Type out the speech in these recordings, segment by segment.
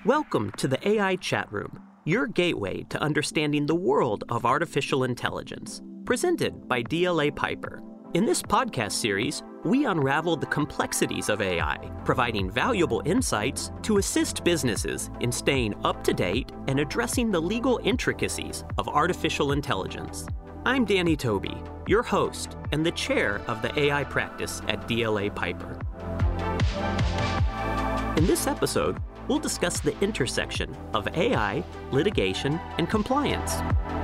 Welcome to the AI Chat Room, your gateway to understanding the world of artificial intelligence, presented by DLA Piper. In this podcast series, we unravel the complexities of AI, providing valuable insights to assist businesses in staying up to date and addressing the legal intricacies of artificial intelligence. I'm Danny Toby, your host and the chair of the AI practice at DLA Piper. In this episode, we'll discuss the intersection of AI, litigation, and compliance.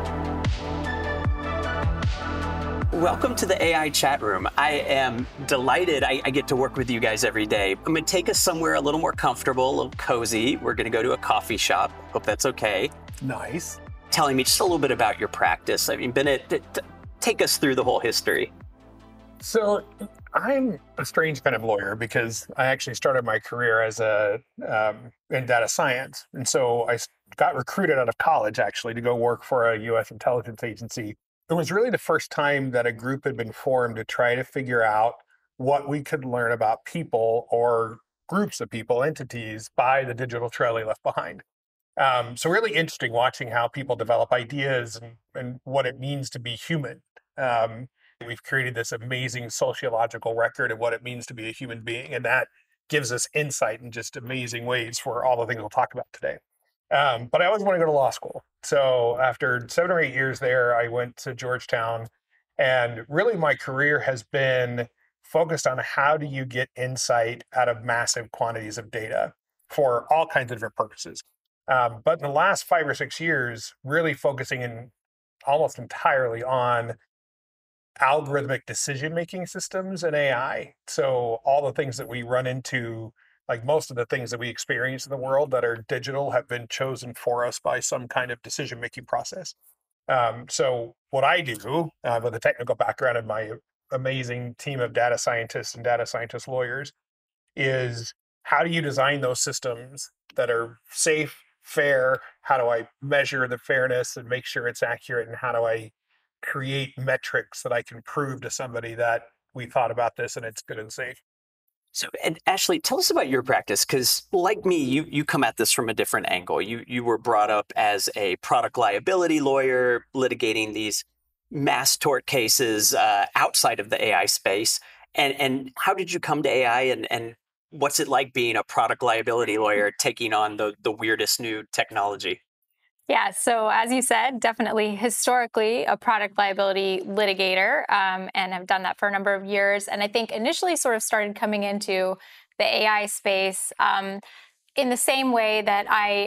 Welcome to the AI Chat Room. I am delighted I get to work with you guys every day. I'm going to take us somewhere a little more comfortable, a little cozy. We're going to go to a coffee shop. Hope that's okay. Nice. Telling me just a little bit about your practice. I mean, Bennett, take us through the whole history. So I'm a strange kind of lawyer because I actually started my career as in data science. And so I got recruited out of college, actually, to go work for a U.S. intelligence agency. It was really the first time that a group had been formed to try to figure out what we could learn about people or groups of people, entities, by the digital trail they left behind. So really interesting watching how people develop ideas and what it means to be human. We've created this amazing sociological record of what it means to be a human being, and that gives us insight in just amazing ways for all the things we'll talk about today. But I always want to go to law school. So after 7 or 8 years there, I went to Georgetown, and really my career has been focused on how do you get insight out of massive quantities of data for all kinds of different purposes. But in the last 5 or 6 years, really focusing in almost entirely on algorithmic decision-making systems and AI. So all the things that we run into, like most of the things that we experience in the world that are digital, have been chosen for us by some kind of decision-making process. So what I do with a technical background and my amazing team of data scientists and data scientist lawyers is how do you design those systems that are safe, fair? How do I measure the fairness and make sure it's accurate? And how do I create metrics that I can prove to somebody that we thought about this and it's good and safe? So, and Ashley, tell us about your practice, because like me, you come at this from a different angle. You were brought up as a product liability lawyer, litigating these mass tort cases outside of the AI space. And how did you come to AI, and what's it like being a product liability lawyer taking on the weirdest new technology? Yeah, so as you said, definitely historically a product liability litigator, and have done that for a number of years. And I think initially sort of started coming into the AI space in the same way that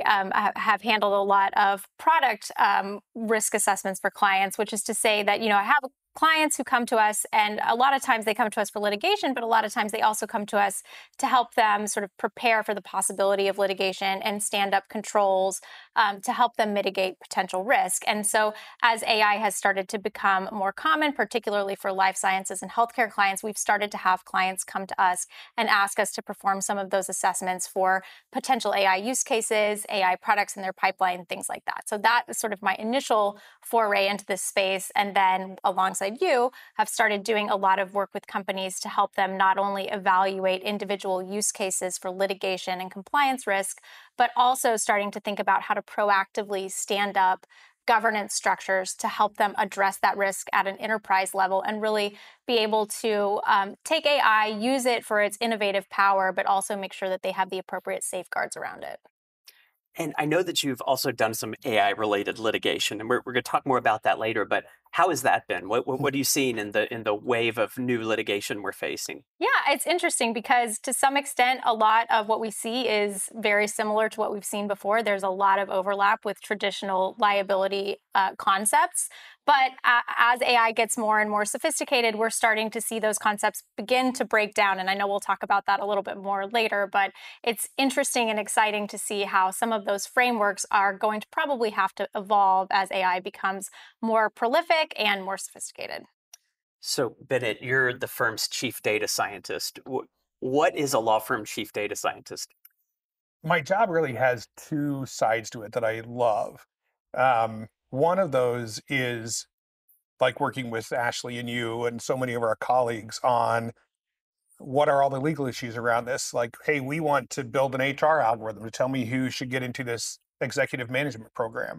I have handled a lot of product risk assessments for clients, which is to say that, I have clients who come to us, and a lot of times they come to us for litigation, but a lot of times they also come to us to help them sort of prepare for the possibility of litigation and stand up controls to help them mitigate potential risk. And so as AI has started to become more common, particularly for life sciences and healthcare clients, we've started to have clients come to us and ask us to perform some of those assessments for potential AI use cases, AI products in their pipeline, things like that. So that is sort of my initial foray into this space. And then alongside you, have started doing a lot of work with companies to help them not only evaluate individual use cases for litigation and compliance risk, but also starting to think about how to proactively stand up governance structures to help them address that risk at an enterprise level and really be able to take AI, use it for its innovative power, but also make sure that they have the appropriate safeguards around it. And I know that you've also done some AI-related litigation, and we're going to talk more about that later. But how has that been? What are you seeing in the wave of new litigation we're facing? Yeah, it's interesting because to some extent, a lot of what we see is very similar to what we've seen before. There's a lot of overlap with traditional liability concepts. But as AI gets more and more sophisticated, we're starting to see those concepts begin to break down. And I know we'll talk about that a little bit more later, but it's interesting and exciting to see how some of those frameworks are going to probably have to evolve as AI becomes more prolific and more sophisticated. So, Bennett, you're the firm's chief data scientist. What is a law firm chief data scientist? My job really has two sides to it that I love. One of those is like working with Ashley and you and so many of our colleagues on what are all the legal issues around this? Like, hey, we want to build an HR algorithm to tell me who should get into this executive management program.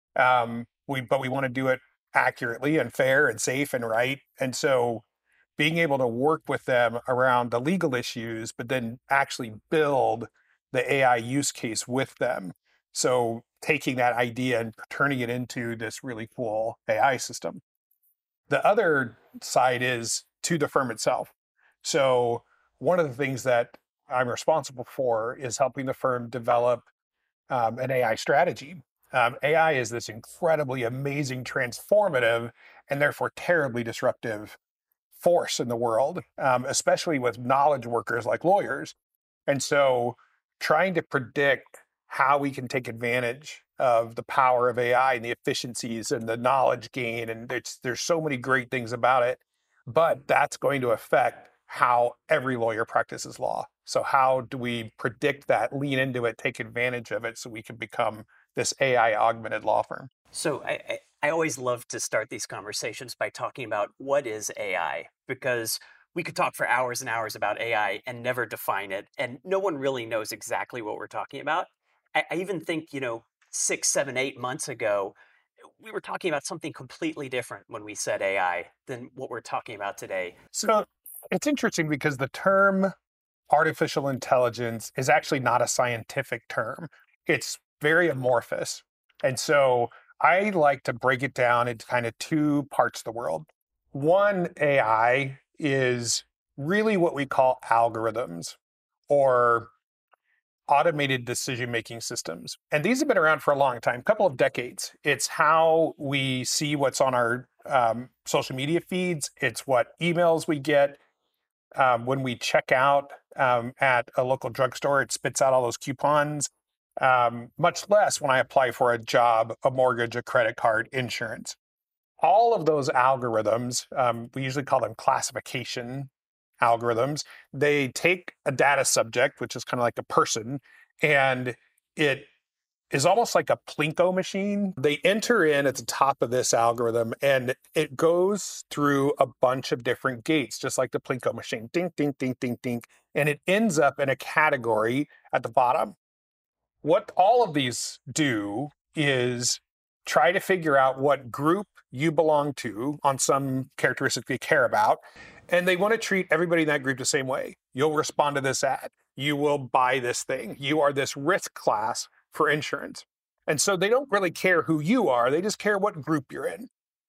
But we want to do it accurately and fair and safe and right. And so being able to work with them around the legal issues, but then actually build the AI use case with them. So taking that idea and turning it into this really cool AI system. The other side is to the firm itself. So one of the things that I'm responsible for is helping the firm develop an AI strategy. AI is this incredibly amazing, transformative, and therefore terribly disruptive force in the world, especially with knowledge workers like lawyers. And so trying to predict how we can take advantage of the power of AI and the efficiencies and the knowledge gain, and there's so many great things about it, but that's going to affect how every lawyer practices law. So how do we predict that, lean into it, take advantage of it so we can become this AI augmented law firm? So I always love to start these conversations by talking about what is AI, because we could talk for hours and hours about AI and never define it. And no one really knows exactly what we're talking about. I even think, 6, 7, 8 months ago, we were talking about something completely different when we said AI than what we're talking about today. So it's interesting because the term artificial intelligence is actually not a scientific term. It's very amorphous. And so I like to break it down into kind of two parts of the world. One, AI is really what we call algorithms or automated decision-making systems. And these have been around for a long time, a couple of decades. It's how we see what's on our social media feeds. It's what emails we get. When we check out at a local drugstore, it spits out all those coupons. Much less when I apply for a job, a mortgage, a credit card, insurance. All of those algorithms, we usually call them classification algorithms. They take a data subject, which is kind of like a person, and it is almost like a Plinko machine. They enter in at the top of this algorithm, and it goes through a bunch of different gates, just like the Plinko machine. Ding, ding, ding, ding, ding. And it ends up in a category at the bottom. What all of these do is try to figure out what group you belong to on some characteristic they care about, and they want to treat everybody in that group the same way. You'll respond to this ad. You will buy this thing. You are this risk class for insurance. And so they don't really care who you are. They just care what group you're in.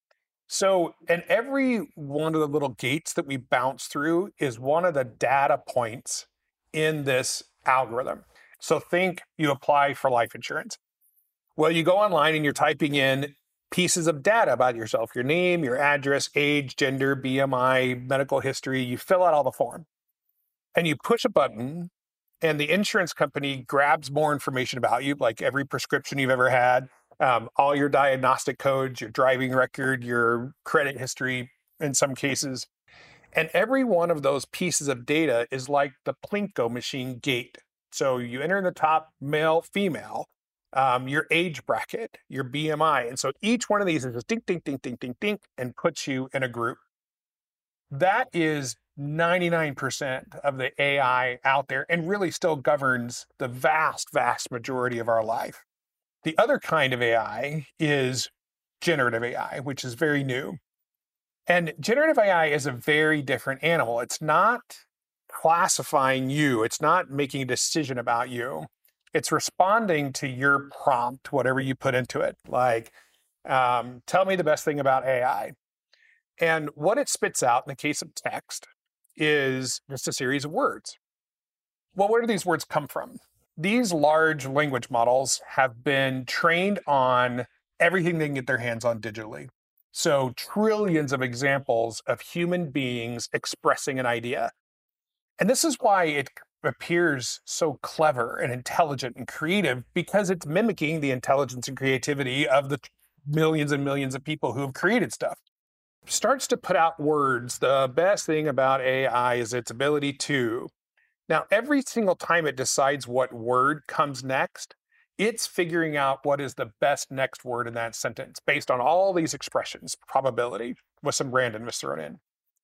So, and every one of the little gates that we bounce through is one of the data points in this algorithm. So think you apply for life insurance. Well, you go online and you're typing in pieces of data about yourself, your name, your address, age, gender, BMI, medical history. You fill out all the form and you push a button and the insurance company grabs more information about you, like every prescription you've ever had, all your diagnostic codes, your driving record, your credit history in some cases. And every one of those pieces of data is like the Plinko machine gate. So you enter in the top, male, female, your age bracket, your BMI. And so each one of these is just ding, ding, ding, ding, ding, ding, and puts you in a group. That is 99% of the AI out there and really still governs the vast, vast majority of our life. The other kind of AI is generative AI, which is very new. And generative AI is a very different animal. It's not classifying you. It's not making a decision about you. It's responding to your prompt, whatever you put into it. Like, tell me the best thing about AI. And what it spits out in the case of text is just a series of words. Well, where do these words come from? These large language models have been trained on everything they can get their hands on digitally. So trillions of examples of human beings expressing an idea. And this is why it appears so clever and intelligent and creative, because it's mimicking the intelligence and creativity of the millions and millions of people who have created stuff. Starts to put out words. The best thing about AI is its ability to. Now, every single time it decides what word comes next, it's figuring out what is the best next word in that sentence based on all these expressions, probability, with some randomness thrown in.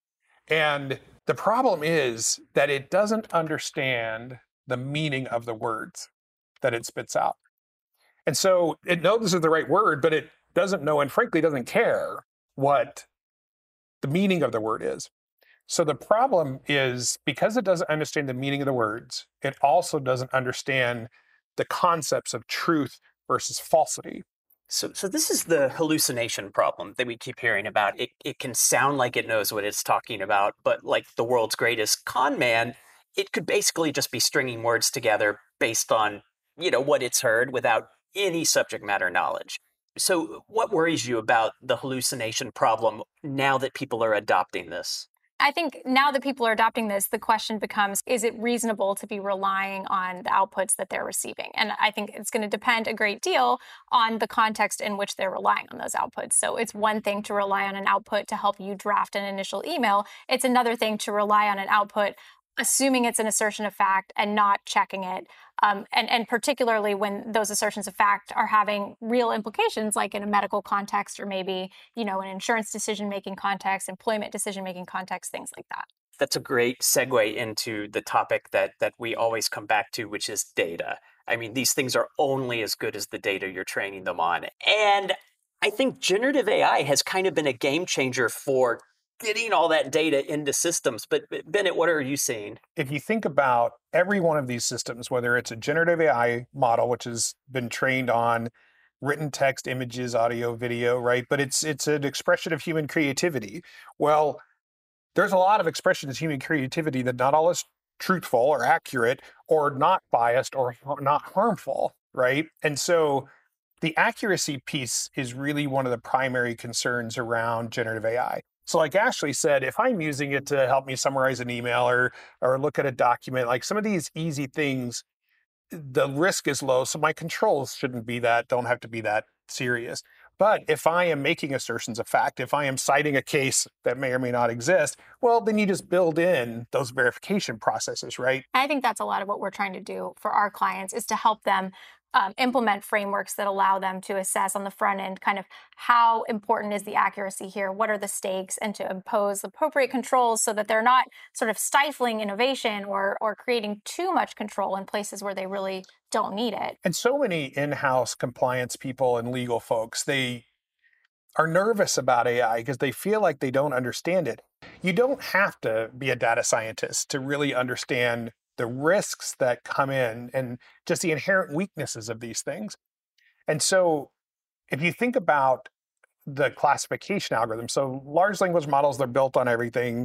And the problem is that it doesn't understand the meaning of the words that it spits out. And so it knows this is the right word, but it doesn't know and frankly doesn't care what the meaning of the word is. So the problem is because it doesn't understand the meaning of the words, it also doesn't understand the concepts of truth versus falsity. So this is the hallucination problem that we keep hearing about. It can sound like it knows what it's talking about, but like the world's greatest con man, it could basically just be stringing words together based on, what it's heard without any subject matter knowledge. So what worries you about the hallucination problem now that people are adopting this? I think now that people are adopting this, the question becomes, is it reasonable to be relying on the outputs that they're receiving? And I think it's going to depend a great deal on the context in which they're relying on those outputs. So it's one thing to rely on an output to help you draft an initial email. It's another thing to rely on an output assuming it's an assertion of fact and not checking it. And particularly when those assertions of fact are having real implications, like in a medical context or maybe, an insurance decision-making context, employment decision-making context, things like that. That's a great segue into the topic that we always come back to, which is data. I mean, these things are only as good as the data you're training them on. And I think generative AI has kind of been a game changer for getting all that data into systems. But Bennett, what are you seeing? If you think about every one of these systems, whether it's a generative AI model, which has been trained on written text, images, audio, video, right? But it's an expression of human creativity. Well, there's a lot of expressions of human creativity that not all is truthful or accurate or not biased or not harmful, right? And so the accuracy piece is really one of the primary concerns around generative AI. So like Ashley said, if I'm using it to help me summarize an email or look at a document, like some of these easy things, the risk is low. So my controls don't have to be that serious. But if I am making assertions of fact, if I am citing a case that may or may not exist, well, then you just build in those verification processes, right? I think that's a lot of what we're trying to do for our clients is to help them implement frameworks that allow them to assess on the front end kind of how important is the accuracy here, what are the stakes, and to impose appropriate controls so that they're not sort of stifling innovation or creating too much control in places where they really don't need it. And so many in-house compliance people and legal folks, they are nervous about AI because they feel like they don't understand it. You don't have to be a data scientist to really understand the risks that come in and just the inherent weaknesses of these things. And so if you think about the classification algorithm, so large language models, they're built on everything,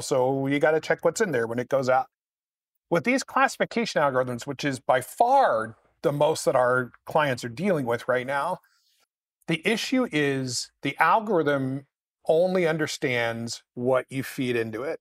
so you got to check what's in there when it goes out. With these classification algorithms, which is by far the most that our clients are dealing with right now, the issue is the algorithm only understands what you feed into it.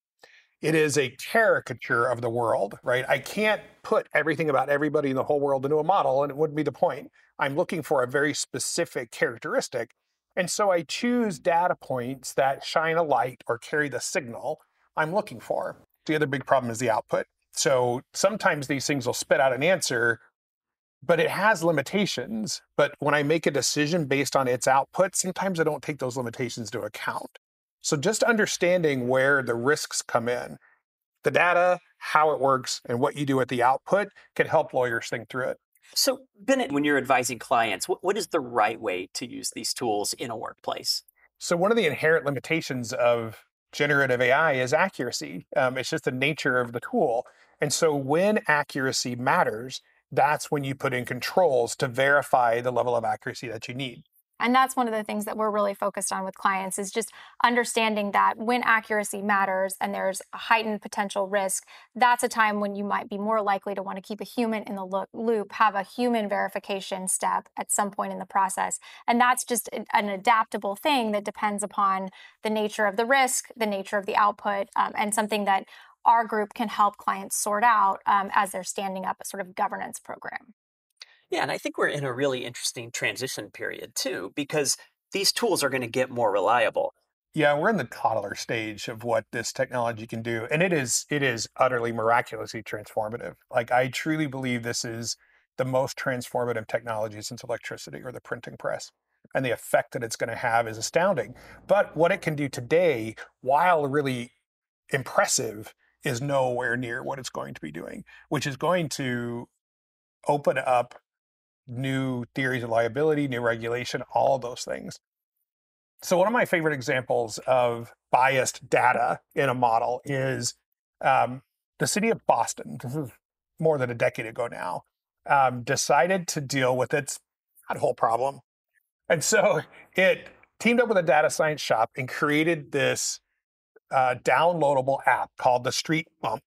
It is a caricature of the world, right? I can't put everything about everybody in the whole world into a model, and it wouldn't be the point. I'm looking for a very specific characteristic. And so I choose data points that shine a light or carry the signal I'm looking for. The other big problem is the output. So sometimes these things will spit out an answer, but it has limitations. But when I make a decision based on its output, sometimes I don't take those limitations into account. So just understanding where the risks come in, the data, how it works, and what you do at the output can help lawyers think through it. So Bennett, when you're advising clients, what is the right way to use these tools in a workplace? So one of the inherent limitations of generative AI is accuracy. It's just the nature of the tool. And so when accuracy matters, that's when you put in controls to verify the level of accuracy that you need. And that's one of the things that we're really focused on with clients is just understanding that when accuracy matters and there's a heightened potential risk, that's a time when you might be more likely to want to keep a human in the loop, have a human verification step at some point in the process. And that's just an adaptable thing that depends upon the nature of the risk, the nature of the output, and something that our group can help clients sort out as they're standing up a sort of governance program. Yeah, and I think we're in a really interesting transition period too, because these tools are going to get more reliable. Yeah, we're in the toddler stage of what this technology can do. And it is utterly miraculously transformative. Like I truly believe this is the most transformative technology since electricity or the printing press. And the effect that it's going to have is astounding. But what it can do today, while really impressive is nowhere near what it's going to be doing, which is going to open up new theories of liability, new regulation, all of those things. So one of my favorite examples of biased data in a model is the city of Boston. This is more than a decade ago now, decided to deal with its pothole problem. And so it teamed up with a data science shop and created this downloadable app called the Street Bump.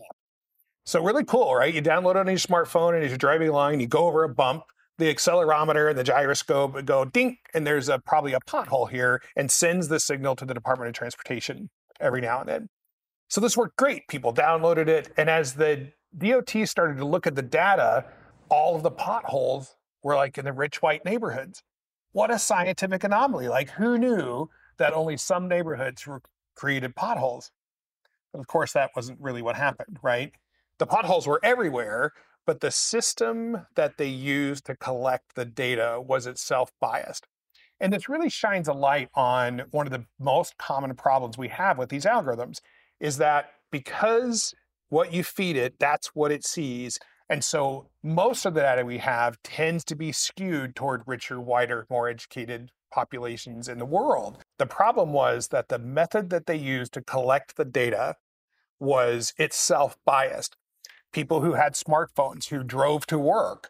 So really cool, right? You download it on your smartphone, and as you're driving along, and you go over a bump, the accelerometer and the gyroscope would go ding, and there's probably a pothole here, and sends the signal to the Department of Transportation every now and then. So this worked great. People downloaded it, and as the DOT started to look at the data, all of the potholes were like in the rich white neighborhoods. What a scientific anomaly. Like, who knew that only some neighborhoods created potholes? Of course, that wasn't really what happened, right? The potholes were everywhere, but the system that they used to collect the data was itself biased. And this really shines a light on one of the most common problems we have with these algorithms, is that because what you feed it, that's what it sees. And so most of the data we have tends to be skewed toward richer, whiter, more educated populations in the world. The problem was that the method that they used to collect the data was itself biased. People who had smartphones, who drove to work,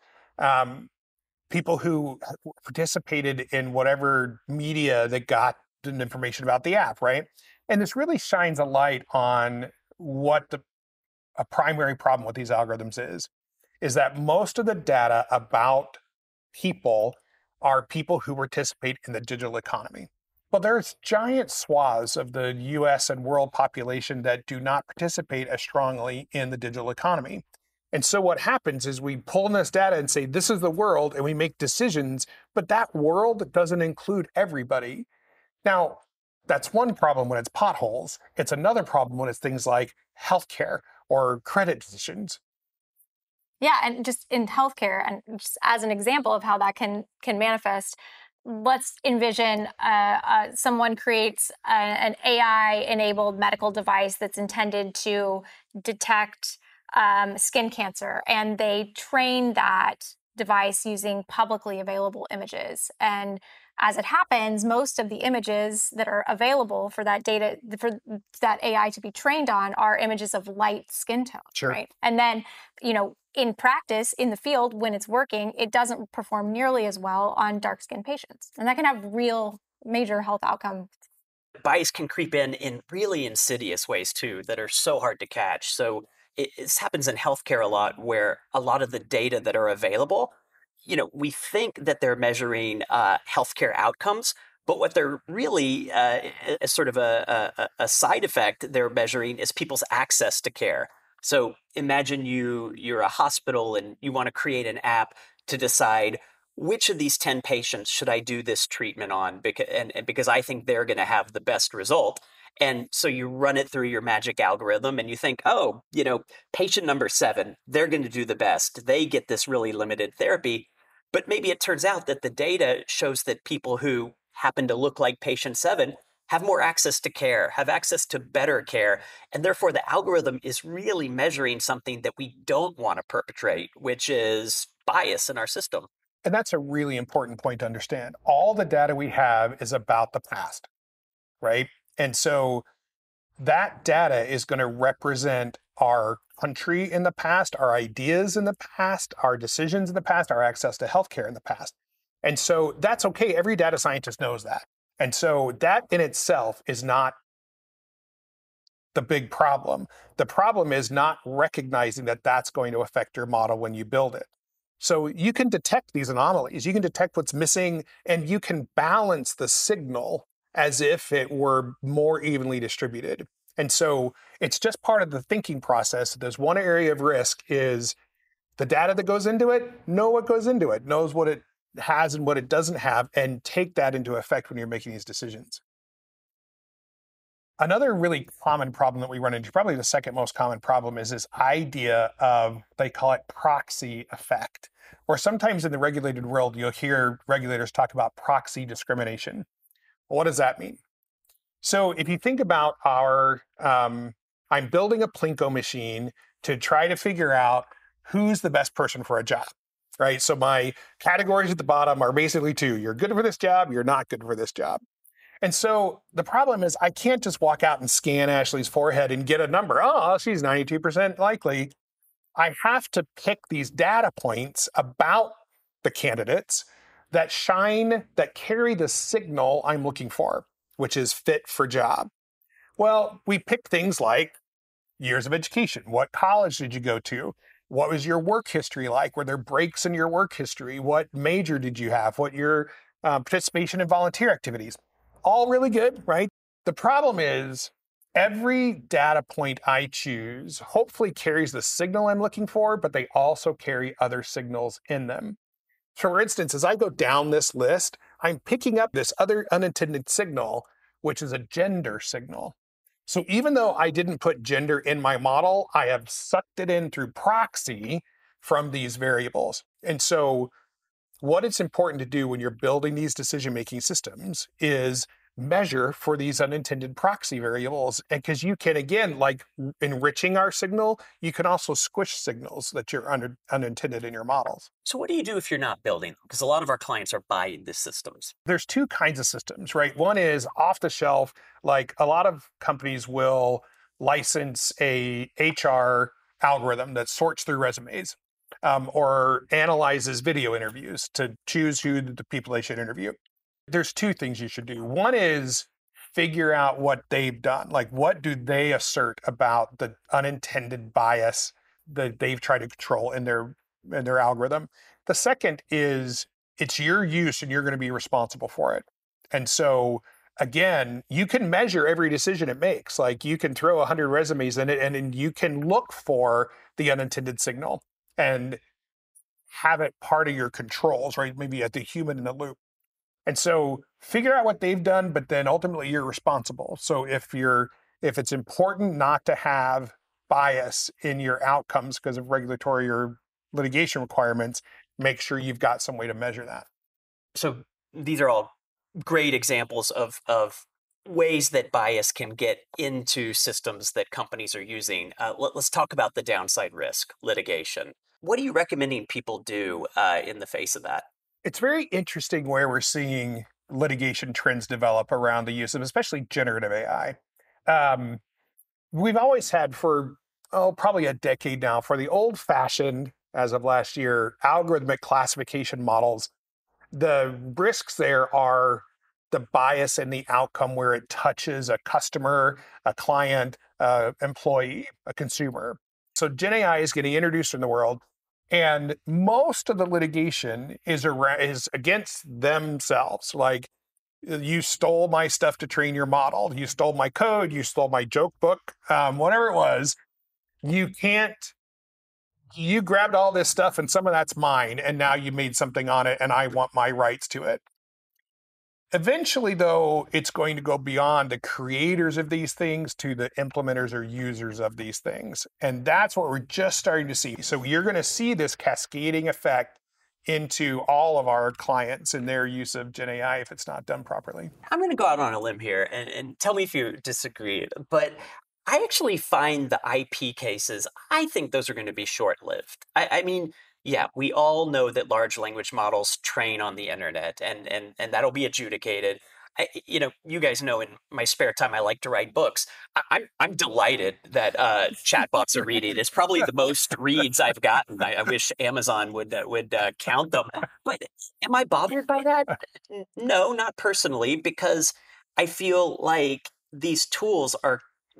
people who participated in whatever media that got information about the app, right? And this really shines a light on what a primary problem with these algorithms is that most of the data about people are people who participate in the digital economy. But there's giant swaths of the US and world population that do not participate as strongly in the digital economy. And so what happens is we pull in this data and say, this is the world, and we make decisions, but that world doesn't include everybody. Now, that's one problem when it's potholes. It's another problem when it's things like healthcare or credit decisions. Yeah, and just in healthcare, and just as an example of how that can manifest, let's envision someone creates an AI-enabled medical device that's intended to detect skin cancer, and they train that device using publicly available images. And as it happens, most of the images that are available for that data, for that AI to be trained on, are images of light skin tone, Sure. right? And then, in practice, in the field, when it's working, it doesn't perform nearly as well on dark-skinned patients. And that can have real major health outcomes. Bias can creep in really insidious ways, too, that are so hard to catch. So this happens in healthcare a lot, where a lot of the data that are available, we think that they're measuring healthcare outcomes, but what they're really, as sort of a side effect, they're measuring is people's access to care. So imagine you're a hospital and you want to create an app to decide which of these 10 patients should I do this treatment on, because I think they're going to have the best result. And so you run it through your magic algorithm and you think, patient number 7, they're going to do the best. They get this really limited therapy. But maybe it turns out that the data shows that people who happen to look like patient 7 have more access to care, have access to better care. And therefore, the algorithm is really measuring something that we don't want to perpetrate, which is bias in our system. And that's a really important point to understand. All the data we have is about the past, right? And so that data is going to represent our country in the past, our ideas in the past, our decisions in the past, our access to healthcare in the past. And so that's okay. Every data scientist knows that. And so that in itself is not the big problem. The problem is not recognizing that that's going to affect your model when you build it. So you can detect these anomalies, you can detect what's missing, and you can balance the signal as if it were more evenly distributed. And so it's just part of the thinking process. There's one area of risk is the data that goes into it, know what goes into it, knows what it has and what it doesn't have, and take that into effect when you're making these decisions. Another really common problem that we run into, probably the second most common problem, is this idea of, they call it proxy effect, or sometimes in the regulated world, you'll hear regulators talk about proxy discrimination. Well, what does that mean? So if you think about our I'm building a Plinko machine to try to figure out who's the best person for a job, right? So my categories at the bottom are basically two. You're good for this job, you're not good for this job. And so the problem is I can't just walk out and scan Ashley's forehead and get a number. Oh, she's 92% likely. I have to pick these data points about the candidates that carry the signal I'm looking for, which is fit for job. Well, we pick things like years of education. What college did you go to? What was your work history like? Were there breaks in your work history? What major did you have? What your participation in volunteer activities? All really good, right? The problem is every data point I choose hopefully carries the signal I'm looking for, but they also carry other signals in them. For instance, as I go down this list, I'm picking up this other unintended signal, which is a gender signal. So even though I didn't put gender in my model, I have sucked it in through proxy from these variables. And so what it's important to do when you're building these decision-making systems is measure for these unintended proxy variables. And because you can, again, like enriching our signal, you can also squish signals that you're unintended in your models. So what do you do if you're not building them? Because a lot of our clients are buying the systems. There's two kinds of systems, right? One is off the shelf, like a lot of companies will license a HR algorithm that sorts through resumes or analyzes video interviews to choose who the people they should interview. There's two things you should do. One is figure out what they've done. Like, what do they assert about the unintended bias that they've tried to control in their algorithm? The second is it's your use and you're going to be responsible for it. And so, again, you can measure every decision it makes. Like, you can throw 100 resumes in it and you can look for the unintended signal and have it part of your controls, right? Maybe at the human in the loop. And so figure out what they've done, but then ultimately you're responsible. So if it's important not to have bias in your outcomes because of regulatory or litigation requirements, make sure you've got some way to measure that. So these are all great examples of ways that bias can get into systems that companies are using. Let's talk about the downside risk, litigation. What are you recommending people do in the face of that? It's very interesting where we're seeing litigation trends develop around the use of especially generative AI. We've always had for, probably a decade now, for the old-fashioned, as of last year, algorithmic classification models. The risks there are the bias in the outcome where it touches a customer, a client, employee, a consumer. So Gen AI is getting introduced in the world. And most of the litigation is against themselves. Like, you stole my stuff to train your model. You stole my code. You stole my joke book. Whatever it was, you grabbed all this stuff and some of that's mine. And now you made something on it and I want my rights to it. Eventually, though, it's going to go beyond the creators of these things to the implementers or users of these things. And that's what we're just starting to see. So you're going to see this cascading effect into all of our clients and their use of Gen AI if it's not done properly. I'm going to go out on a limb here and tell me if you disagree. But I actually find the IP cases, I think those are going to be short-lived. I mean, yeah, we all know that large language models train on the internet and that'll be adjudicated. You guys know in my spare time, I like to write books. I'm delighted that chatbots are reading. It's probably the most reads I've gotten. I wish Amazon would count them. But am I bothered by that? No, not personally, because I feel like these tools are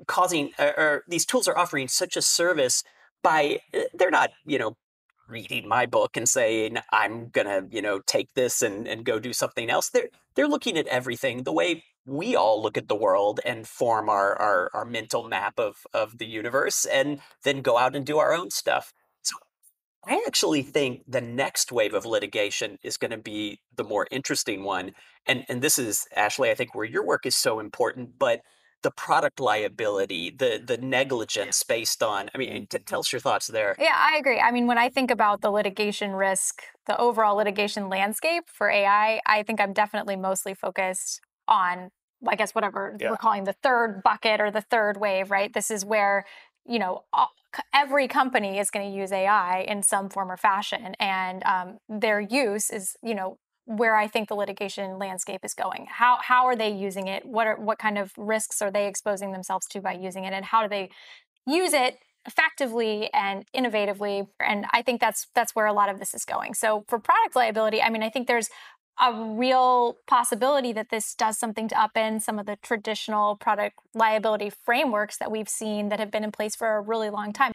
offering such a service by they're not, reading my book and saying, I'm going to, take this and go do something else. They're looking at everything the way we all look at the world and form our mental map of the universe and then go out and do our own stuff. So I actually think the next wave of litigation is going to be the more interesting one. And this is, Ashley, I think where your work is so important, but the product liability, the negligence based on, tell us your thoughts there. Yeah, I agree. I mean, when I think about the litigation risk, the overall litigation landscape for AI, I think I'm definitely mostly focused on I guess, whatever we're calling the third bucket or the third wave, right? This is where, every company is going to use AI in some form or fashion. And their use is, where I think the litigation landscape is going. How are they using it? What kind of risks are they exposing themselves to by using it? And how do they use it effectively and innovatively? And I think that's where a lot of this is going. So for product liability, I think there's a real possibility that this does something to upend some of the traditional product liability frameworks that we've seen that have been in place for a really long time.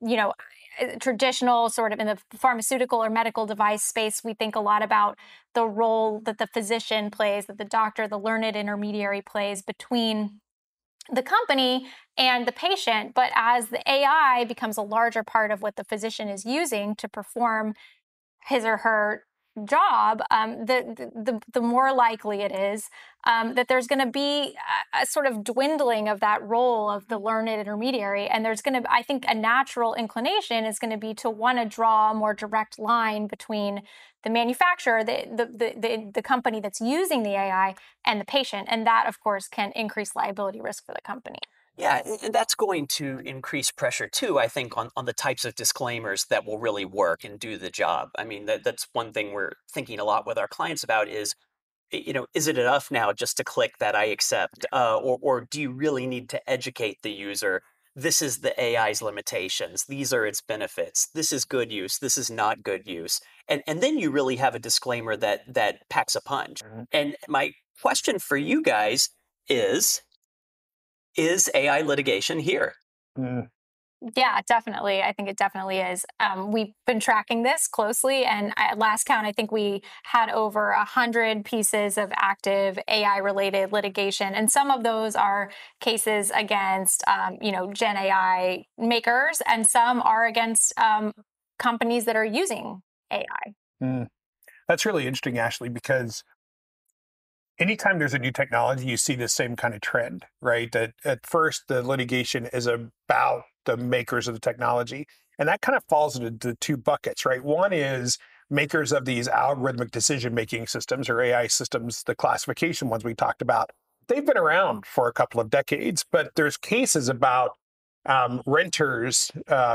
Traditional sort of in the pharmaceutical or medical device space, we think a lot about the role that the physician plays, that the doctor, the learned intermediary plays between the company and the patient. But as the AI becomes a larger part of what the physician is using to perform his or her job, the more likely it is that there's going to be a sort of dwindling of that role of the learned intermediary. And there's going to, I think, a natural inclination is going to be to want to draw a more direct line between the manufacturer, the company that's using the AI, and the patient. And that, of course, can increase liability risk for the company. Yeah, and that's going to increase pressure too, I think, on the types of disclaimers that will really work and do the job. That's one thing we're thinking a lot with our clients about is it enough now just to click that I accept? Or do you really need to educate the user? This is the AI's limitations. These are its benefits. This is good use. This is not good use. And then you really have a disclaimer that packs a punch. Mm-hmm. And my question for you guys is AI litigation here? Mm. Yeah, definitely. I think it definitely is. We've been tracking this closely, and at last count, I think we had over 100 pieces of active AI-related litigation, and some of those are cases against, Gen AI makers, and some are against companies that are using AI. Mm. That's really interesting, Ashley, because anytime there's a new technology, you see the same kind of trend, right? That at first the litigation is about the makers of the technology. And that kind of falls into two buckets, right? One is makers of these algorithmic decision-making systems or AI systems, the classification ones we talked about. They've been around for a couple of decades, but there's cases about renters,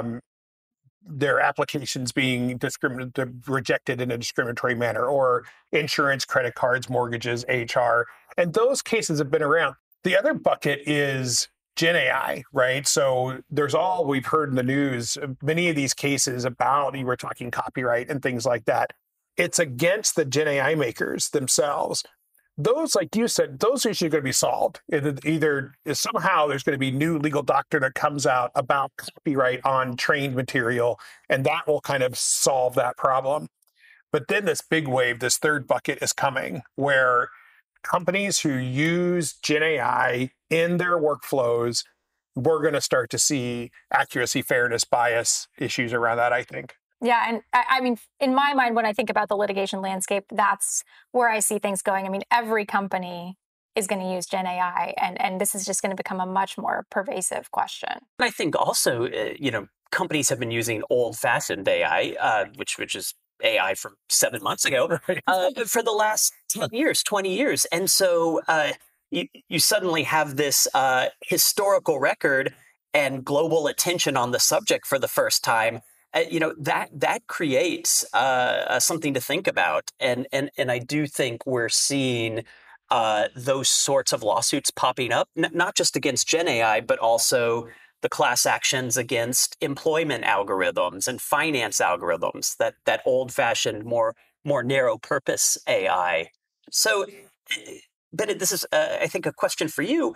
their applications being rejected in a discriminatory manner, or insurance, credit cards, mortgages, HR. And those cases have been around. The other bucket is Gen AI, right? So we've heard in the news, many of these cases about, you were talking copyright and things like that. It's against the Gen AI makers themselves. Those, like you said, those issues are going to be solved. Either somehow there's going to be new legal doctrine that comes out about copyright on trained material, and that will kind of solve that problem. But then this big wave, this third bucket is coming, where companies who use Gen AI in their workflows, we're going to start to see accuracy, fairness, bias issues around that, I think. Yeah. And I mean, in my mind, when I think about the litigation landscape, that's where I see things going. I mean, every company is going to use Gen AI, and this is just going to become a much more pervasive question. I think also, companies have been using old-fashioned AI, which is AI from 7 months ago, for the last 10 years, 20 years. And so you suddenly have this historical record and global attention on the subject for the first time. That creates something to think about. And I do think we're seeing those sorts of lawsuits popping up, not just against Gen AI, but also the class actions against employment algorithms and finance algorithms, that old-fashioned, more narrow purpose AI. So, Bennett, this is, I think, a question for you.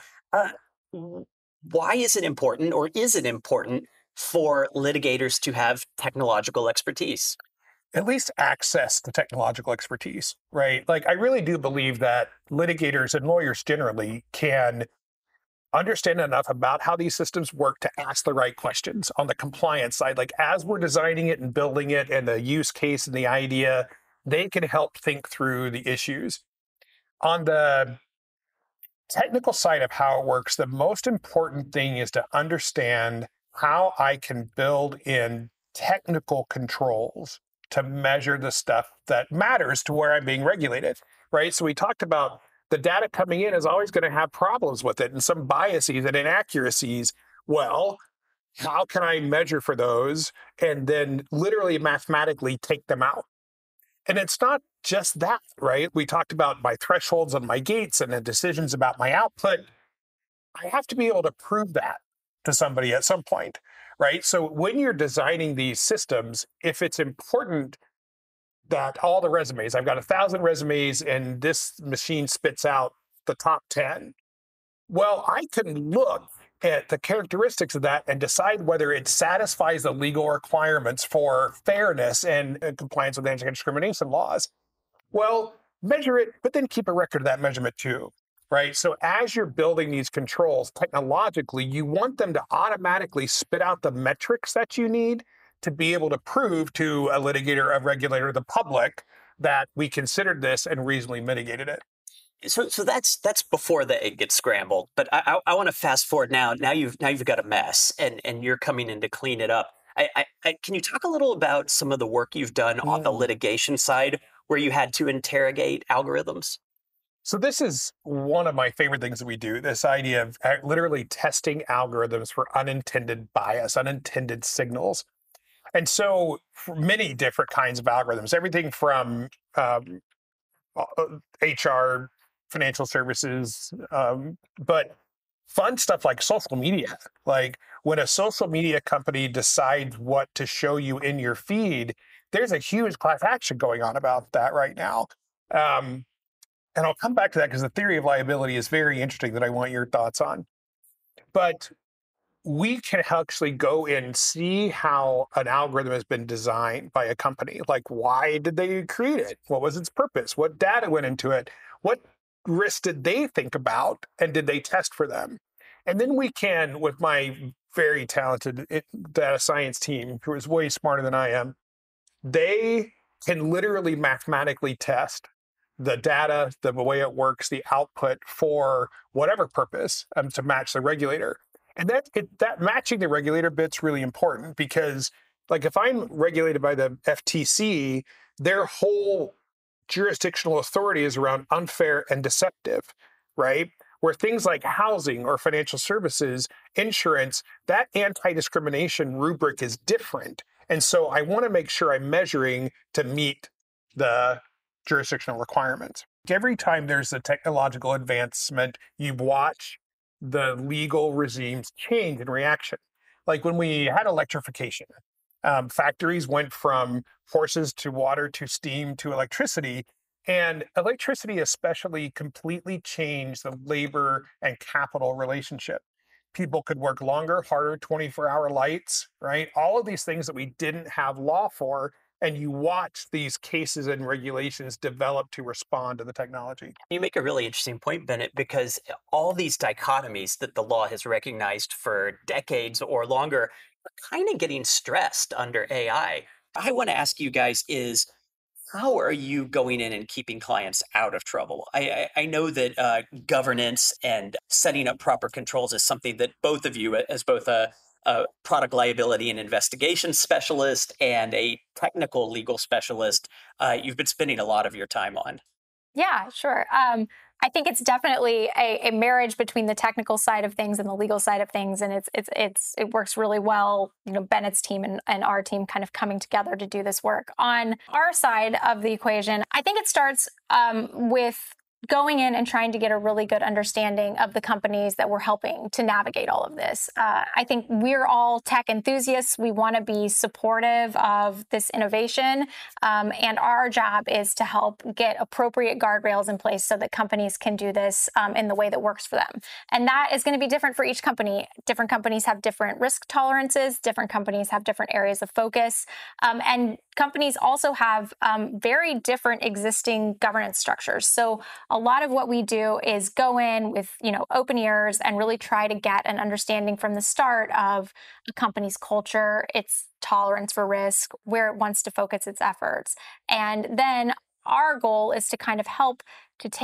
Why is it important, or is it important for litigators to have technological expertise? At least access to technological expertise, right? Like, I really do believe that litigators and lawyers generally can understand enough about how these systems work to ask the right questions on the compliance side. Like, as we're designing it and building it and the use case and the idea, they can help think through the issues. On the technical side of how it works, the most important thing is to understand how I can build in technical controls to measure the stuff that matters to where I'm being regulated, right? So we talked about the data coming in is always going to have problems with it and some biases and inaccuracies. Well, how can I measure for those and then literally mathematically take them out? And it's not just that, right? We talked about my thresholds and my gates and the decisions about my output. I have to be able to prove that to somebody at some point, right? So when you're designing these systems, if it's important that all the resumes, I've got 1,000 resumes and this machine spits out the top 10. Well, I can look at the characteristics of that and decide whether it satisfies the legal requirements for fairness and compliance with anti-discrimination laws. Well, measure it, but then keep a record of that measurement too, right? So as you're building these controls technologically, you want them to automatically spit out the metrics that you need to be able to prove to a litigator, a regulator, the public that we considered this and reasonably mitigated it. So that's before the egg gets scrambled. But I want to fast forward now. Now you've got a mess, and you're coming in to clean it up. Can you talk a little about some of the work you've done on the litigation side where you had to interrogate algorithms? So this is one of my favorite things that we do, this idea of literally testing algorithms for unintended bias, unintended signals. And so for many different kinds of algorithms, everything from HR, financial services, but fun stuff like social media. Like when a social media company decides what to show you in your feed, there's a huge class action going on about that right now. And I'll come back to that because the theory of liability is very interesting that I want your thoughts on. But we can actually go in and see how an algorithm has been designed by a company. Like, why did they create it? What was its purpose? What data went into it? What risks did they think about? And did they test for them? And then we can, with my very talented data science team, who is way smarter than I am, they can literally mathematically test the data, the way it works, the output for whatever purpose to match the regulator. And that matching the regulator bit's really important because, like, if I'm regulated by the FTC, their whole jurisdictional authority is around unfair and deceptive, right? Where things like housing or financial services, insurance, that anti-discrimination rubric is different. And so I want to make sure I'm measuring to meet the jurisdictional requirements. Every time there's a technological advancement, you watch the legal regimes change in reaction. Like when we had electrification, factories went from horses to water to steam to electricity, and electricity especially completely changed the labor and capital relationship. People could work longer, harder, 24-hour lights, right? All of these things that we didn't have law for, and you watch these cases and regulations develop to respond to the technology. You make a really interesting point, Bennett, because all these dichotomies that the law has recognized for decades or longer are kind of getting stressed under AI. I want to ask you guys is, how are you going in and keeping clients out of trouble? I know that governance and setting up proper controls is something that both of you, as both a product liability and investigation specialist and a technical legal specialist, you've been spending a lot of your time on. Yeah, sure. I think it's definitely a marriage between the technical side of things and the legal side of things, and it works really well. You know, Bennett's team and our team kind of coming together to do this work. On our side of the equation, I think it starts with going in and trying to get a really good understanding of the companies that we're helping to navigate all of this. I think we're all tech enthusiasts. We want to be supportive of this innovation. And our job is to help get appropriate guardrails in place so that companies can do this in the way that works for them. And that is going to be different for each company. Different companies have different risk tolerances. Different companies have different areas of focus. And companies also have very different existing governance structures. So a lot of what we do is go in with, open ears and really try to get an understanding from the start of a company's culture, its tolerance for risk, where it wants to focus its efforts. And then our goal is to kind of help to take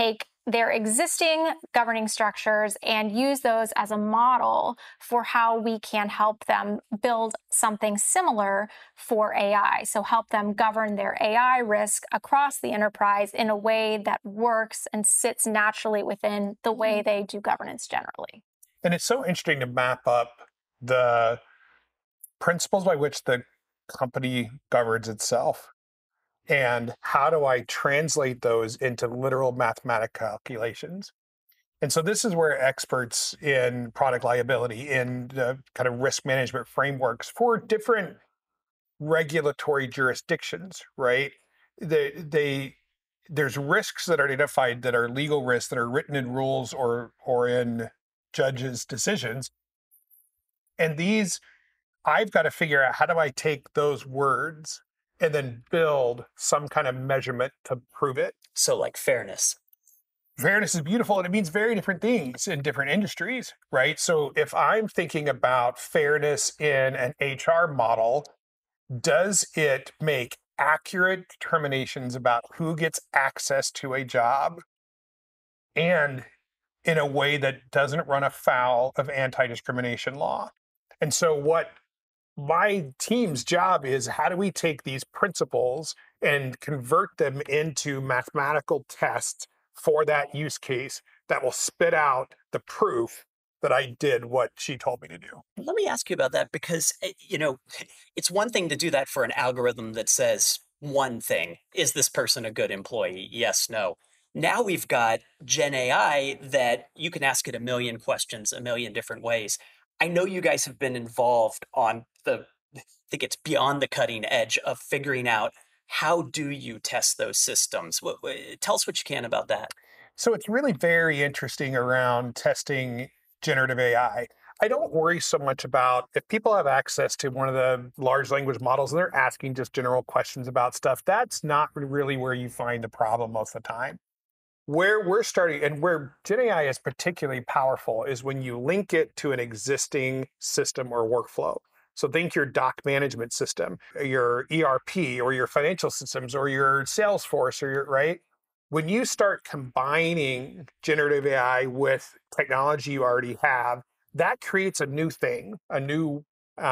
their existing governing structures and use those as a model for how we can help them build something similar for AI. So help them govern their AI risk across the enterprise in a way that works and sits naturally within the way they do governance generally. And it's so interesting to map up the principles by which the company governs itself. And how do I translate those into literal mathematical calculations? And so this is where experts in product liability, in the kind of risk management frameworks for different regulatory jurisdictions, right? There's risks that are identified that are legal risks that are written in rules or in judges' decisions. And these, I've got to figure out, how do I take those words and then build some kind of measurement to prove it? So like fairness. Fairness is beautiful, and it means very different things in different industries, right? So if I'm thinking about fairness in an HR model, does it make accurate determinations about who gets access to a job and in a way that doesn't run afoul of anti-discrimination law? And so what my team's job is, how do we take these principles and convert them into mathematical tests for that use case that will spit out the proof that I did what she told me to do? Let me ask you about that, because, it's one thing to do that for an algorithm that says one thing. Is this person a good employee? Yes, no. Now we've got Gen AI that you can ask it a million questions, a million different ways. I know you guys have been involved on I think it's beyond the cutting edge of figuring out how do you test those systems. Tell us what you can about that. So it's really very interesting around testing generative AI. I don't worry so much about if people have access to one of the large language models and they're asking just general questions about stuff. That's not really where you find the problem most of the time. Where we're starting and where Gen AI is particularly powerful is when you link it to an existing system or workflow. So think your doc management system, your ERP, or your financial systems, or your Salesforce, or right? When you start combining generative AI with technology you already have, that creates a new thing, a new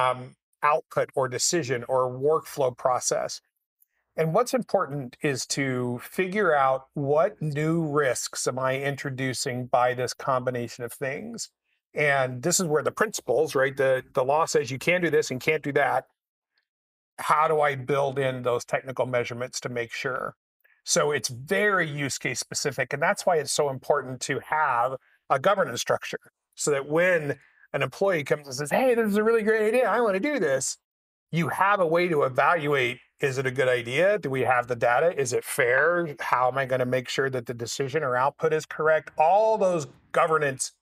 output or decision or workflow process. And what's important is to figure out what new risks am I introducing by this combination of things. And this is where the principles, right? The law says you can't do this and can't do that. How do I build in those technical measurements to make sure? So it's very use case specific. And that's why it's so important to have a governance structure so that when an employee comes and says, hey, this is a really great idea, I want to do this, you have a way to evaluate, is it a good idea? Do we have the data? Is it fair? How am I going to make sure that the decision or output is correct? All those governance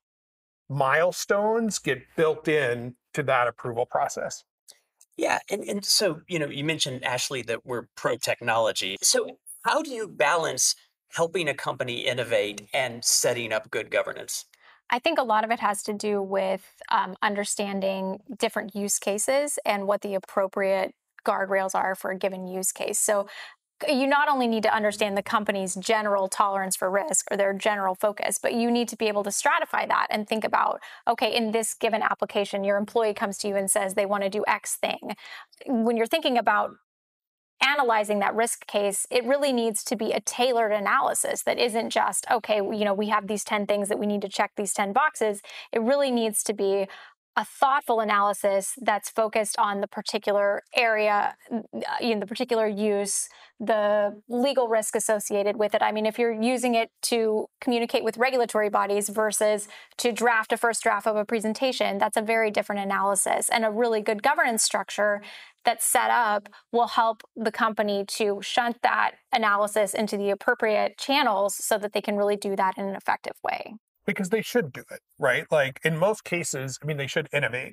milestones get built in to that approval process. Yeah. And so, you mentioned, Ashley, that we're pro-technology. So how do you balance helping a company innovate and setting up good governance? I think a lot of it has to do with understanding different use cases and what the appropriate guardrails are for a given use case. So you not only need to understand the company's general tolerance for risk or their general focus, but you need to be able to stratify that and think about, okay, in this given application, your employee comes to you and says they want to do X thing. When you're thinking about analyzing that risk case, it really needs to be a tailored analysis that isn't just, okay, we have these 10 things that we need to check these 10 boxes. It really needs to be a thoughtful analysis that's focused on the particular area, the particular use, the legal risk associated with it. I mean, if you're using it to communicate with regulatory bodies versus to draft a first draft of a presentation, that's a very different analysis. And a really good governance structure that's set up will help the company to shunt that analysis into the appropriate channels so that they can really do that in an effective way. Because they should do it, right? Like in most cases, they should innovate.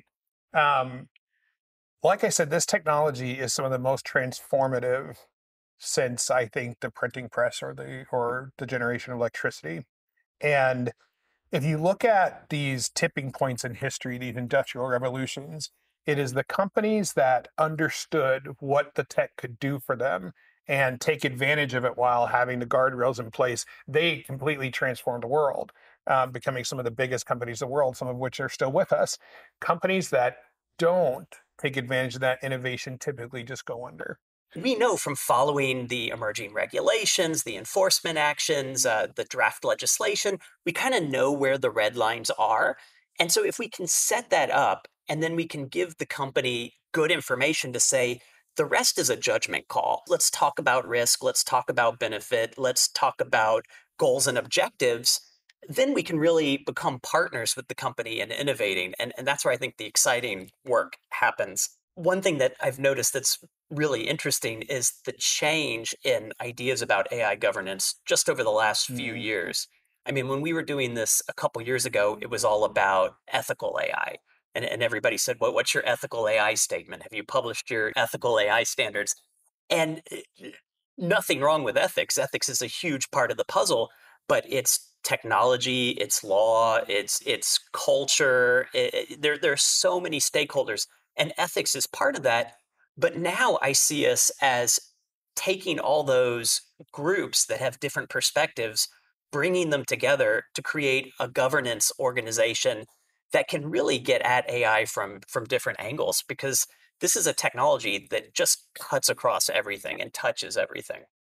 Like I said, this technology is some of the most transformative since I think the printing press or the generation of electricity. And if you look at these tipping points in history, these industrial revolutions, it is the companies that understood what the tech could do for them and take advantage of it while having the guardrails in place, they completely transformed the world, becoming some of the biggest companies in the world, some of which are still with us. Companies that don't take advantage of that innovation typically just go under. We know from following the emerging regulations, the enforcement actions, the draft legislation, we kind of know where the red lines are. And so if we can set that up and then we can give the company good information to say, the rest is a judgment call. Let's talk about risk. Let's talk about benefit. Let's talk about goals and objectives. Then we can really become partners with the company and innovating. And that's where I think the exciting work happens. One thing that I've noticed that's really interesting is the change in ideas about AI governance just over the last few years. I mean, when we were doing this a couple years ago, it was all about ethical AI. And everybody said, well, what's your ethical AI statement? Have you published your ethical AI standards? And nothing wrong with ethics. Ethics is a huge part of the puzzle, but it's technology, it's law, it's culture. There's so many stakeholders, and ethics is part of that. But now I see us as taking all those groups that have different perspectives, bringing them together to create a governance organization that can really get at AI from different angles, because this is a technology that just cuts across everything and touches everything.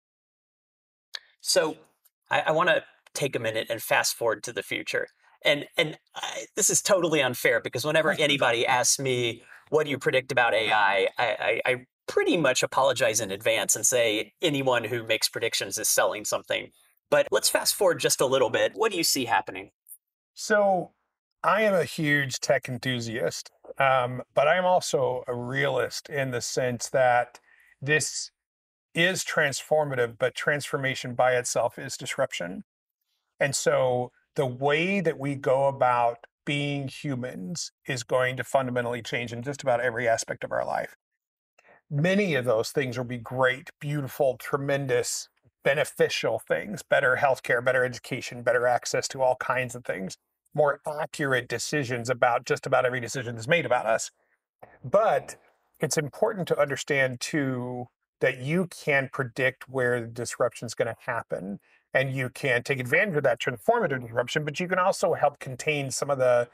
So I want to take a minute and fast forward to the future. This is totally unfair, because whenever anybody asks me, what do you predict about AI? I pretty much apologize in advance and say anyone who makes predictions is selling something. But let's fast forward just a little bit. What do you see happening? So I am a huge tech enthusiast, but I'm also a realist in the sense that this is transformative, but transformation by itself is disruption. And so the way that we go about being humans is going to fundamentally change in just about every aspect of our life. Many of those things will be great, beautiful, tremendous, beneficial things: better healthcare, better education, better access to all kinds of things, more accurate decisions about just about every decision that's made about us. But it's important to understand too that you can predict where the disruption is going to happen, and you can take advantage of that transformative disruption, but you can also help contain some of the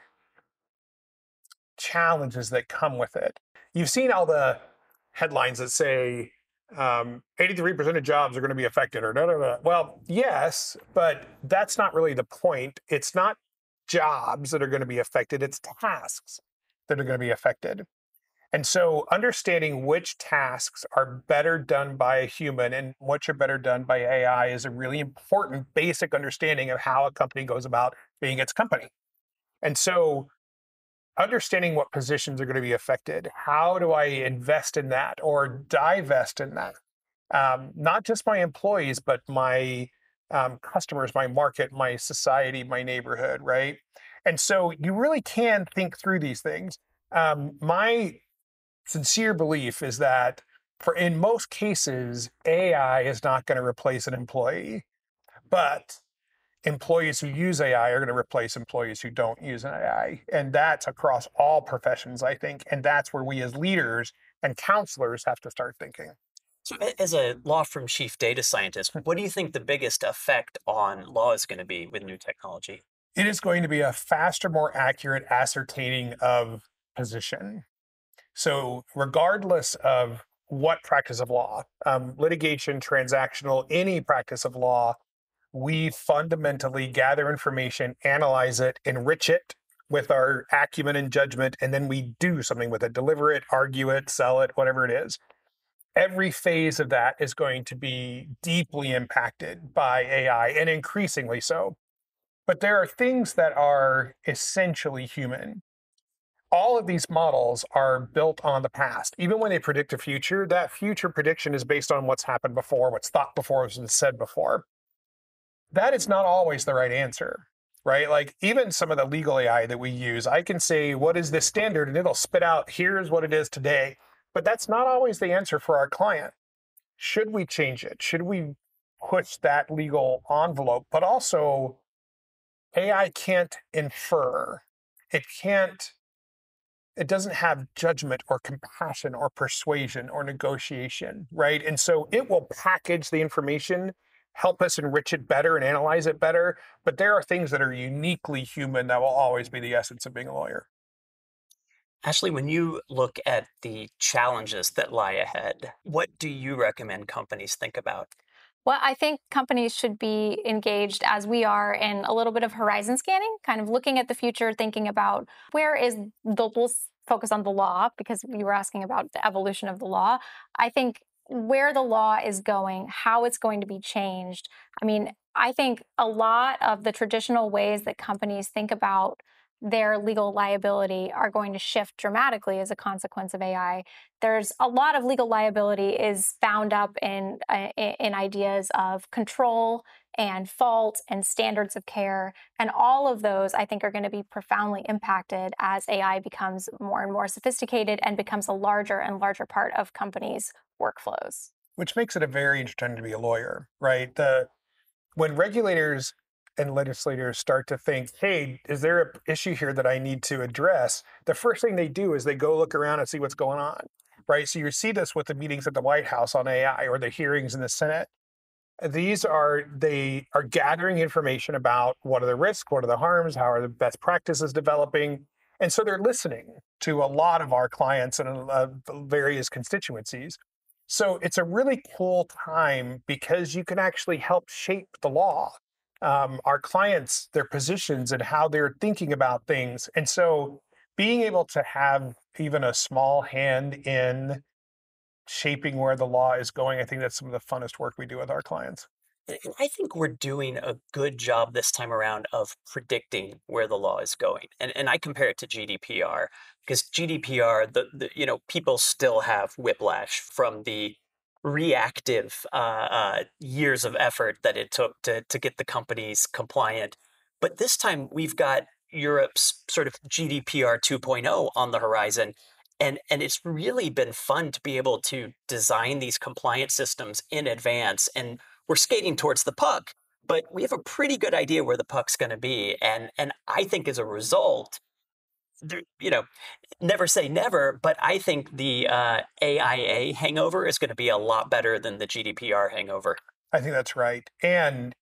challenges that come with it. You've seen all the headlines that say 83% of jobs are going to be affected, or da, da, da. Well, yes, but that's not really the point. It's not jobs that are going to be affected, it's tasks that are going to be affected. And so understanding which tasks are better done by a human and which are better done by AI is a really important basic understanding of how a company goes about being its company. And so understanding what positions are going to be affected, how do I invest in that or divest in that? Not just my employees, but my customers, my market, my society, my neighborhood, right? And so you really can think through these things. My sincere belief is that in most cases, AI is not going to replace an employee, but employees who use AI are going to replace employees who don't use an AI. And that's across all professions, I think. And that's where we as leaders and counselors have to start thinking. So as a law firm chief data scientist, what do you think the biggest effect on law is going to be with new technology? It is going to be a faster, more accurate ascertaining of position. So regardless of what practice of law, litigation, transactional, any practice of law, we fundamentally gather information, analyze it, enrich it with our acumen and judgment, and then we do something with it, deliver it, argue it, sell it, whatever it is. Every phase of that is going to be deeply impacted by AI, and increasingly so. But there are things that are essentially human. All of these models are built on the past. Even when they predict the future, that future prediction is based on what's happened before, what's thought before, what's been said before. That is not always the right answer, right? Like even some of the legal AI that we use, I can say, what is this standard? And it'll spit out, here's what it is today. But that's not always the answer for our client. Should we change it? Should we push that legal envelope? But also, AI can't infer. It can't it doesn't have judgment or compassion or persuasion or negotiation, right? And so it will package the information, help us enrich it better and analyze it better. But there are things that are uniquely human that will always be the essence of being a lawyer. Ashley, when you look at the challenges that lie ahead, what do you recommend companies think about? Well, I think companies should be engaged as we are in a little bit of horizon scanning, kind of looking at the future, thinking about where is we'll focus on the law because you were asking about the evolution of the law. I think where the law is going, how it's going to be changed. I mean, I think a lot of the traditional ways that companies think about their legal liability are going to shift dramatically as a consequence of AI. There's a lot of legal liability is bound up in ideas of control and fault and standards of care. And all of those, I think, are going to be profoundly impacted as AI becomes more and more sophisticated and becomes a larger and larger part of companies' workflows. Which makes it a very interesting time to be a lawyer, right? When regulators and legislators start to think, hey, is there an issue here that I need to address? The first thing they do is they go look around and see what's going on, right? So you see this with the meetings at the White House on AI or the hearings in the Senate. They are gathering information about what are the risks, what are the harms, how are the best practices developing. And so they're listening to a lot of our clients and various constituencies. So it's a really cool time because you can actually help shape the law. Our clients, their positions and how they're thinking about things. And so being able to have even a small hand in shaping where the law is going, I think that's some of the funnest work we do with our clients. And I think we're doing a good job this time around of predicting where the law is going. And I compare it to GDPR because GDPR, people still have whiplash from the reactive years of effort that it took to get the companies compliant. But this time we've got Europe's sort of GDPR 2.0 on the horizon. And it's really been fun to be able to design these compliance systems in advance. And we're skating towards the puck, but we have a pretty good idea where the puck's going to be. And I think as a result, never say never, but I think the AIA hangover is going to be a lot better than the GDPR hangover. I think that's right. And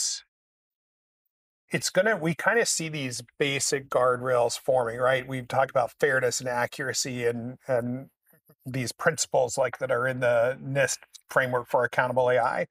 we kind of see these basic guardrails forming, right? We've talked about fairness and accuracy and these principles like that are in the NIST framework for accountable AI.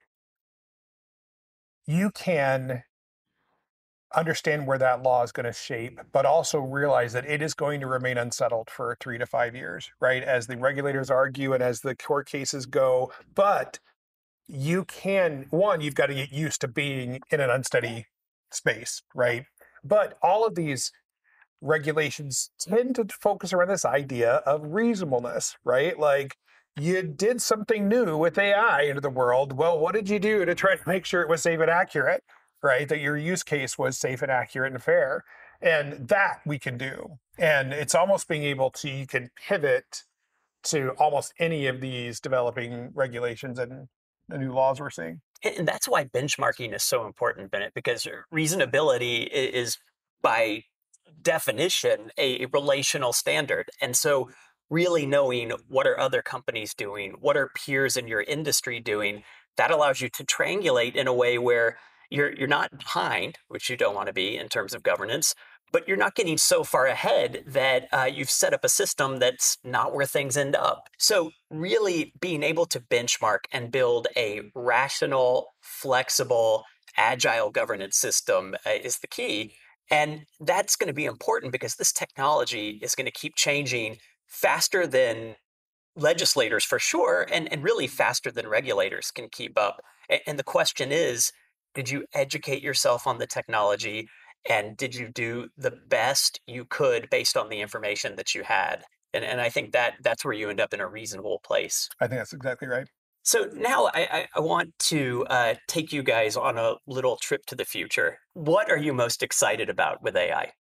You can understand where that law is going to shape, but also realize that it is going to remain unsettled for 3 to 5 years, right? As the regulators argue and as the court cases go. But you've got to get used to being in an unsteady space, right? But all of these regulations tend to focus around this idea of reasonableness, right? Like you did something new with AI into the world. Well, what did you do to try to make sure it was safe and accurate, right? That your use case was safe and accurate and fair. And that we can do. And it's almost being able to, you can pivot to almost any of these developing regulations and the new laws we're seeing. And that's why benchmarking is so important, Bennett, because reasonability is by definition a relational standard. And so really knowing what are other companies doing, what are peers in your industry doing, that allows you to triangulate in a way where you're not behind, which you don't want to be in terms of governance, but you're not getting so far ahead that you've set up a system that's not where things end up. So really being able to benchmark and build a rational, flexible, agile governance system is the key. And that's going to be important because this technology is going to keep changing faster than legislators for sure, and really faster than regulators can keep up. And the question is, did you educate yourself on the technology? And did you do the best you could based on the information that you had? And I think that's where you end up in a reasonable place. I think that's exactly right. So now I want to take you guys on a little trip to the future. What are you most excited about with AI?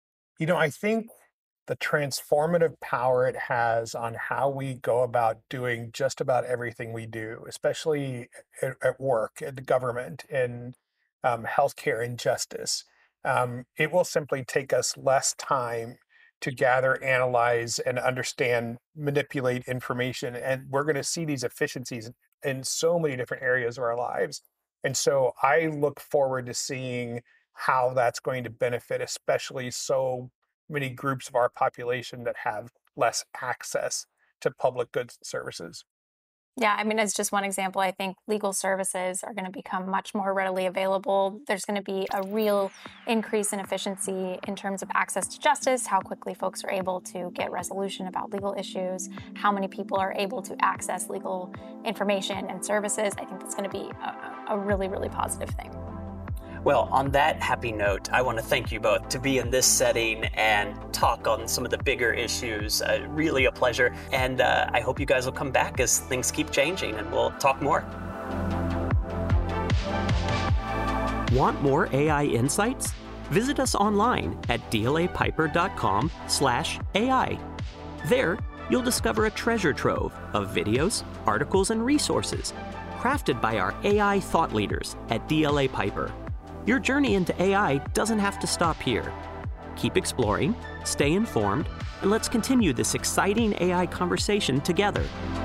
I think the transformative power it has on how we go about doing just about everything we do, especially at work, at the government, in healthcare and justice. It will simply take us less time to gather, analyze, and understand, manipulate information. And we're going to see these efficiencies in so many different areas of our lives. And so I look forward to seeing how that's going to benefit, especially so many groups of our population that have less access to public goods and services. Yeah, I mean, as just one example, I think legal services are going to become much more readily available. There's going to be a real increase in efficiency in terms of access to justice, how quickly folks are able to get resolution about legal issues, how many people are able to access legal information and services. I think that's going to be a really, really positive thing. Well, on that happy note, I want to thank you both to be in this setting and talk on some of the bigger issues. Really a pleasure. And I hope you guys will come back as things keep changing and we'll talk more. Want more AI insights? Visit us online at dlapiper.com/AI. There, you'll discover a treasure trove of videos, articles, and resources crafted by our AI thought leaders at DLA Piper. Your journey into AI doesn't have to stop here. Keep exploring, stay informed, and let's continue this exciting AI conversation together.